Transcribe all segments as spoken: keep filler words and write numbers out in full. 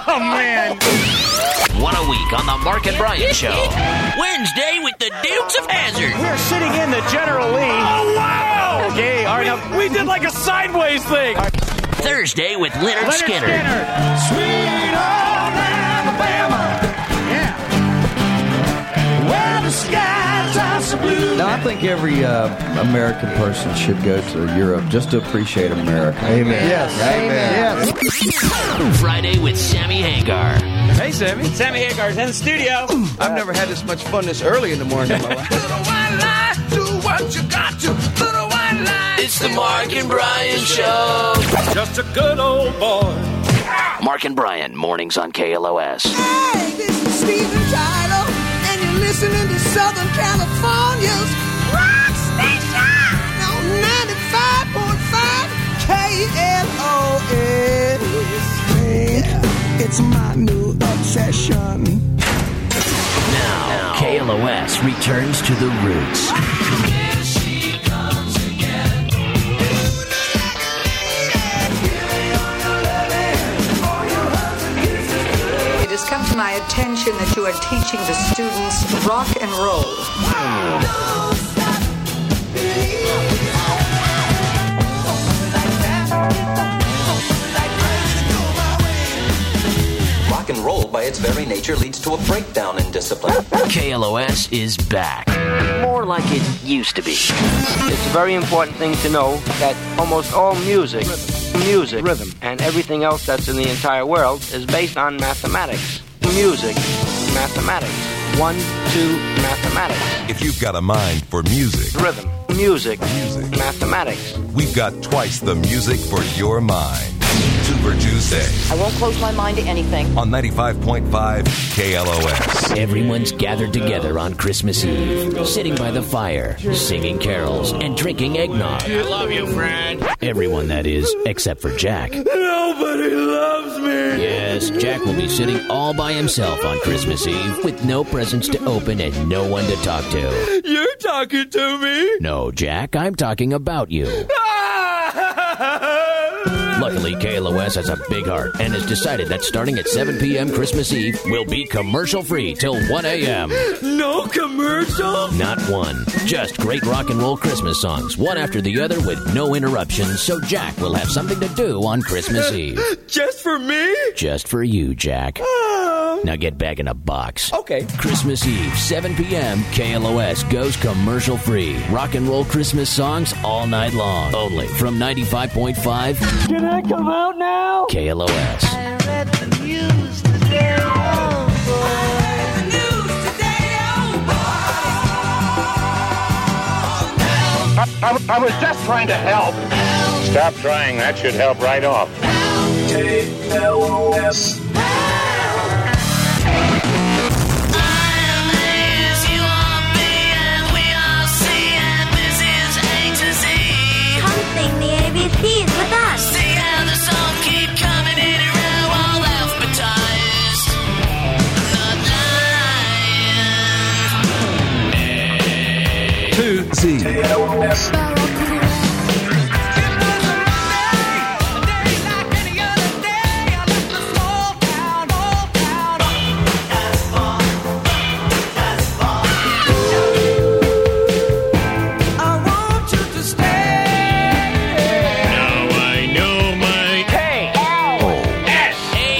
Oh, man. One a week on the Mark and Brian Show. Wednesday with the Dukes of Hazzard. We're sitting in the General Lee. Oh, wow! Okay, all right, now, We did like a sideways thing. Thursday with Leonard, Leonard Skinner. Skinner. Sweet old Alabama. Yeah. Where the skies are so blue. Now, I think every uh, American person should go to Europe just to appreciate America. Amen. Yes. Amen. Yes. Friday with Sammy Hagar. Hey, Sammy. Sammy Hagar's in the studio. I've never had this much fun this early in the morning in my life. Little white lie, do what you got to. Little white lie. It's the Mark and Brian Show. Just a good old boy. Mark and Brian, mornings on K L O S. Hey, this is Steven Tyler, and you're listening to Southern California's Rock Station on ninety-five point five K L O S. Yeah, it's my new obsession. Now, K L O S returns to the roots. It has come to my attention that you are teaching the students rock and roll. Rock and roll, by its very nature, leads to a breakdown in discipline. K L O S is back. More like it used to be. It's a very important thing to know that almost all music, music, rhythm, and everything else that's in the entire world is based on mathematics. Music, mathematics. One, two, mathematics. If you've got a mind for music, Rhythm, music, Music. mathematics. we've got twice the music for your mind. Super Tuesday I won't close my mind to anything. on ninety-five point five K L O S. Everyone's gathered together on Christmas Eve, sitting by the fire, singing carols, and drinking eggnog. I love you, friend. Everyone, that is, except for Jack. Nobody loves me. Yes, Jack will be sitting all by himself on Christmas Eve with no presents to open and no one to talk to. You're talking to me. No, Jack, I'm talking about you. Luckily, K L O S has a big heart and has decided that starting at seven p.m. Christmas Eve will be commercial-free till one a.m. No commercial? Not one. Just great rock and roll Christmas songs, one after the other with no interruptions, so Jack will have something to do on Christmas Eve. Just for me? Just for you, Jack. Um, Now get back in a box. okay. Christmas Eve, seven p.m., K L O S goes commercial-free. Rock and roll Christmas songs all night long. Only from ninety-five point five Can I come out now? K L O S. I read the news today, oh boy. The news today, oh boy. I, I was just trying to help. Stop trying. That should help right off. K L O S. Come sing the A B Cs with us. See how the song keep coming in and out while alphabetized. I'm not lying. To Z. K L O S. I want you to stay. Now I know my K L S.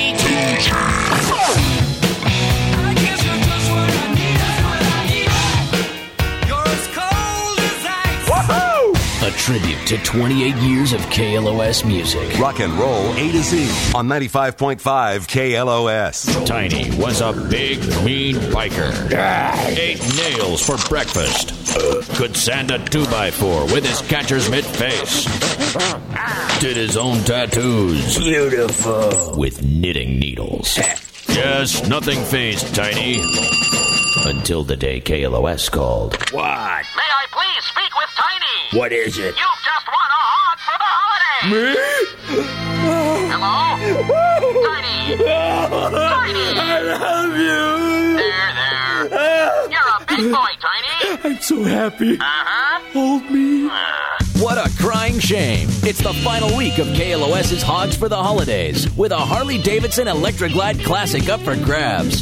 I guess you're just what I need, that's what I need. You're as cold as ice. A tribute to twenty-eight years of K L O S music. Rock and roll A to Z on ninety-five point five K L O S. Tiny was a big, mean biker. Ate nails for breakfast. Could sand a two by four with his catcher's mitt face. Did his own tattoos. Beautiful. With knitting needles. Yes, nothing phased Tiny. Until the day K L O S called. What? May I please speak with Tiny? What is it? You've just won a hog for the holiday. Me? Hello? Tiny. Tiny. I love you. There, there. You're a big boy, Tiny. I'm so happy. Uh-huh. Hold me. Uh. What a crying shame. It's the final week of K L O S's Hogs for the Holidays, with a Harley-Davidson Electra Glide Classic up for grabs.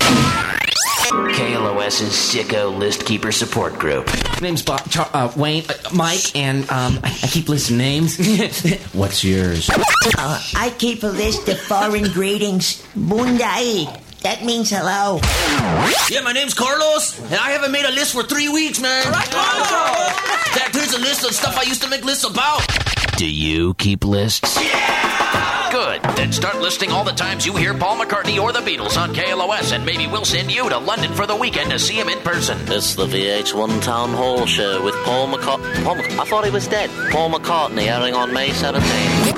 K L O S's Sicko List Keeper Support Group. Name's Bob, Char- uh, Wayne, uh, Mike, and um, I, I keep listing names. What's yours? Uh, I keep a list of foreign greetings. Bundai. That means hello. Yeah, my name's Carlos, and I haven't made a list for three weeks, man. All right, Carlos. In fact, here's a list of stuff I used to make lists about. Do you keep lists? Yeah! Good. Then start listing all the times you hear Paul McCartney or the Beatles on K L O S, and maybe we'll send you to London for the weekend to see him in person. It's the V H one Town Hall show with Paul McCartney. Paul Mc- I thought he was dead. Paul McCartney airing on May seventeenth.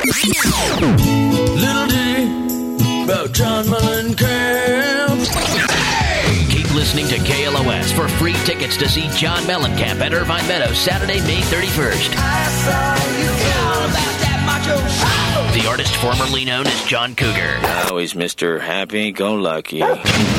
Little ditty about John Mellencamp. Keep listening to K L O S for free tickets to see John Mellencamp at Irvine Meadows Saturday, May thirty-first. I saw you all about that macho show. The artist formerly known as John Cougar. Now he's Mister Happy-Go-Lucky. K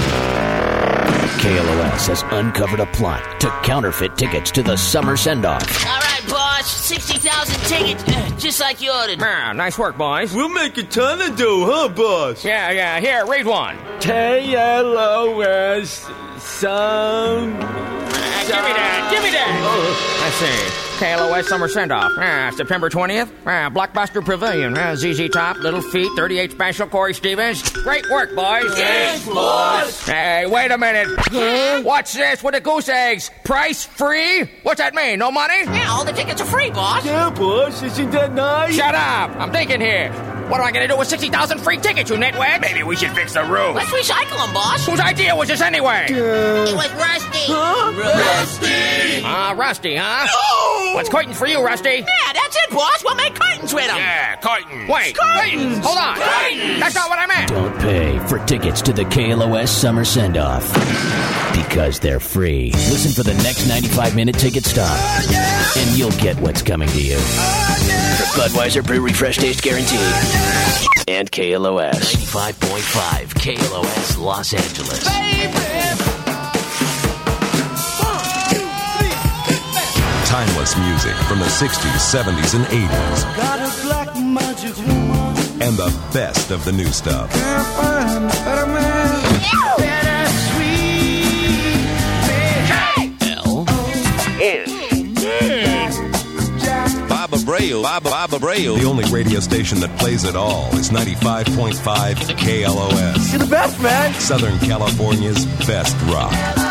L O S has uncovered a plot to counterfeit tickets to the summer send-off. All right, boss. sixty thousand tickets, just like you ordered. Ah, nice work, boys. We'll make a ton of dough, huh, boss? Yeah, yeah. Here, read one. K L O S some... Uh, give me that. Give me that. Oh. Let's see. K L O S Summer Send-Off. Ah, September twentieth. Ah, Blockbuster Pavilion. Ah, Z Z Top, Little Feet, thirty-eight Special, Corey Stevens. Great work, boys. Thanks, boss. Hey, wait a minute. Huh? What's this with the goose eggs? Price free? What's that mean? No money? Yeah, all the tickets are free, boss. Yeah, boss. Isn't that nice? Shut up. I'm thinking here. What am I going to do with sixty thousand free tickets, you nitwit? Maybe we should fix the roof. Let's recycle them, boss. Whose idea was this anyway? Uh, it was Rusty. Huh? Rusty. Ah, uh, Rusty, huh? No! What's curtains for you, Rusty? Yeah, that's it, boss. We'll make curtains with them. Yeah, curtains. Wait, curtains. wait, hold on. Curtains. That's not what I meant. Don't pay for tickets to the K L O S Summer Send-Off because they're free. Listen for the next ninety-five minute ticket stop, Oh, yeah. and you'll get what's coming to you. Oh, yeah. Budweiser Brewery Fresh Taste Guaranteed. Oh, yeah. And K L O S. ninety-five point five K L O S Los Angeles. Timeless music from the sixties, seventies, and eighties. Got a black magic woman. And the best of the new stuff. Can't find a better man. Better sweet baby. L. Bob Abreu, Bob, Bob Abreu. The only radio station that plays it all is ninety-five point five K L O S. You're the best, man. Southern California's best rock.